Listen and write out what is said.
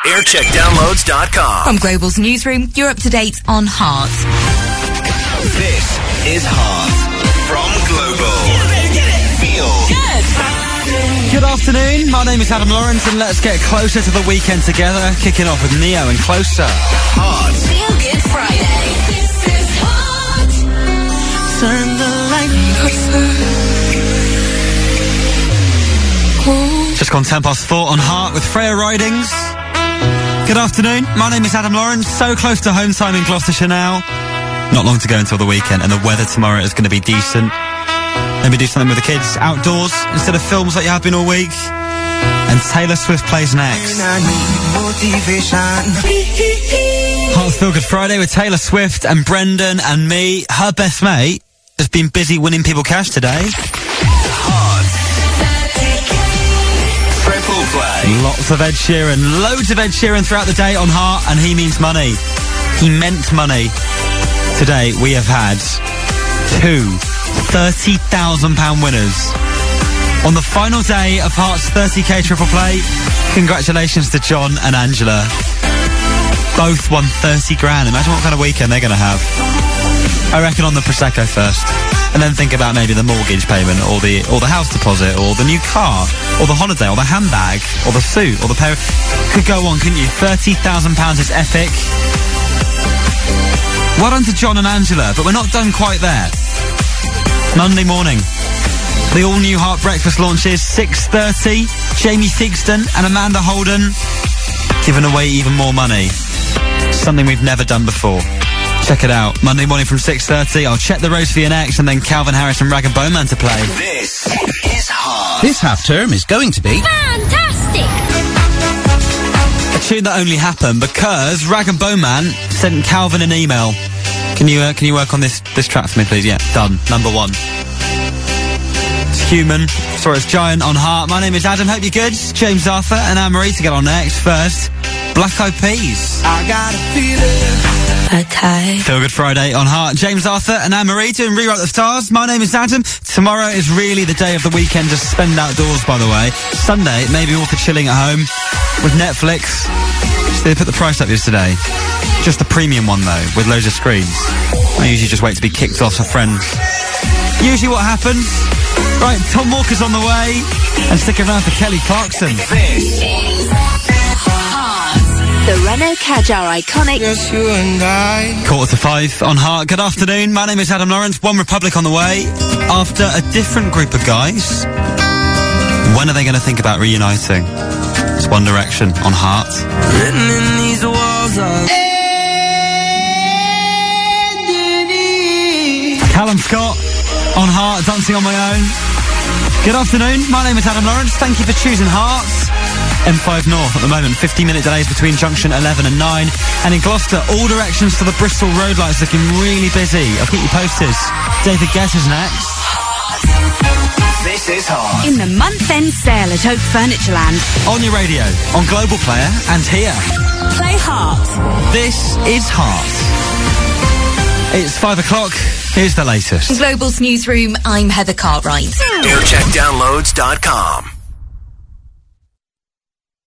Aircheckdownloads.com. From Global's newsroom, you're up to date on Heart. This is Heart from Global. Feel good. Good afternoon, my name is Adam Lawrence and let's get closer to the weekend together, kicking off with Neo and Closer. Heart. Feel Good Friday. This is Heart. Turn the light closer. Just gone 4:10 on Heart with Freya Ridings. Good afternoon, my name is Adam Lawrence, so close to home time in Gloucestershire now. Not long to go until the weekend and the weather tomorrow is going to be decent. Maybe do something with the kids outdoors instead of films like you have been all week. And Taylor Swift plays next. Heart's Feel Good Friday with Taylor Swift and Brendan and me. Her best mate has been busy winning people cash today. Heart. Triple play. Lots of Ed Sheeran, loads of Ed Sheeran throughout the day on Heart, and he means money. He meant money. Today we have had two £30,000 winners. On the final day of Heart's 30k triple play, congratulations to John and Angela. Both won 30 grand. Imagine what kind of weekend they're going to have. I reckon on the Prosecco first, and then think about maybe the mortgage payment, or the house deposit, or the new car, or the holiday, or the handbag, or the suit, or the pair. Could go on, couldn't you? £30,000 is epic. Well done to John and Angela, but we're not done quite there. Monday morning, the all-new Heart Breakfast launches, 6:30. Jamie Theakston and Amanda Holden giving away even more money. Something we've never done before. Check it out. Monday morning from 6:30. I'll check the roads for you next, and then Calvin Harris and Rag & Bowman to play. This is Heart. This half-term is going to be Fantastic! A tune that only happened because Rag & Bowman sent Calvin an email. Can you work on this track for me, please? Yeah, done. Number one. It's Human. Sorry, it's Giant on Heart. My name is Adam. Hope you're good. James Arthur and Anne-Marie to get on next. First, Black Eyed Peas. I got a feeling. Okay. Feel Good Friday on Heart. James Arthur and Anne-Marie doing Rewrite the Stars. My name is Adam. Tomorrow is really the day of the weekend to spend outdoors, by the way. Sunday, maybe all for chilling at home with Netflix. So they put the price up yesterday. Just the premium one, though, with loads of screens. I usually just wait to be kicked off for friends. Usually what happens. Right, Tom Walker's on the way. And stick around for Kelly Clarkson. This The Renault Kadjar iconic. Just you and I. 4:45 on Heart. Good afternoon. My name is Adam Lawrence. One Republic on the way. After a different group of guys. When are they going to think about reuniting? It's One Direction on Heart. Written in these walls of Callum Scott on Heart, Dancing on My Own. Good afternoon. My name is Adam Lawrence. Thank you for choosing Heart. M5 North at the moment, 15-minute delays between junction 11 and 9. And in Gloucester, all directions to the Bristol road lights looking really busy. I'll keep you posted. David Guetta's next. This is Heart. In the month-end sale at Oak Furnitureland. On your radio, on Global Player, and here. Play Heart. This is Heart. It's 5 o'clock. Here's the latest. Global's newsroom, I'm Heather Cartwright. Aircheckdownloads.com.